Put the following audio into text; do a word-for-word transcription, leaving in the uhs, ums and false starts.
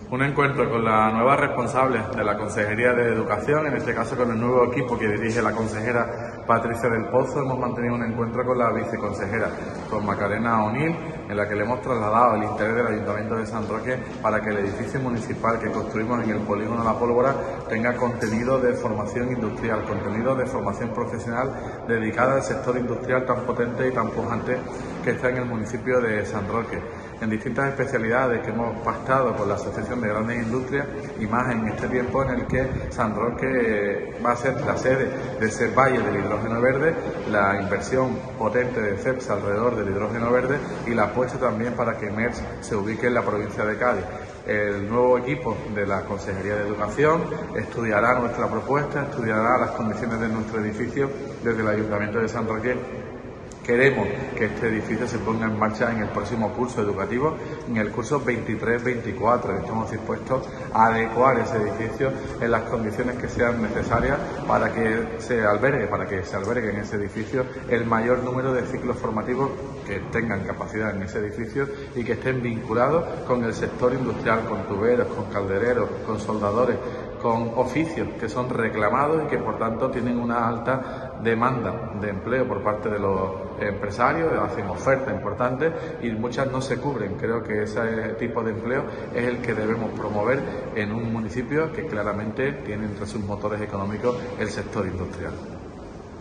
Un encuentro con la nueva responsable de la Consejería de Educación, en este caso con el nuevo equipo que dirige la consejera Patricia del Pozo. Hemos mantenido un encuentro con la viceconsejera, con Macarena O'Neill, en la que le hemos trasladado el interés del Ayuntamiento de San Roque para que el edificio municipal que construimos en el polígono La Pólvora tenga contenido de formación industrial, contenido de formación profesional dedicada al sector industrial tan potente y tan pujante que está en el municipio de San Roque, en distintas especialidades que hemos pactado con la Asociación de Grandes Industrias, y más en este tiempo en el que San Roque va a ser la sede de ese valle del hidrógeno verde, la inversión potente de CEPSA alrededor del hidrógeno verde y la apuesta también para que MERS se ubique en la provincia de Cádiz. El nuevo equipo de la Consejería de Educación estudiará nuestra propuesta, estudiará las condiciones de nuestro edificio desde el Ayuntamiento de San Roque. Queremos que este edificio se ponga en marcha en el próximo curso educativo, en el curso veintitrés veinticuatro. Estamos dispuestos a adecuar ese edificio en las condiciones que sean necesarias para que se albergue, para que se albergue en ese edificio el mayor número de ciclos formativos que tengan capacidad en ese edificio y que estén vinculados con el sector industrial, con tuberos, con caldereros, con soldadores, con oficios que son reclamados y que por tanto tienen una alta demanda de empleo por parte de los empresarios, hacen ofertas importantes y muchas no se cubren. Creo que ese tipo de empleo es el que debemos promover en un municipio que claramente tiene entre sus motores económicos el sector industrial.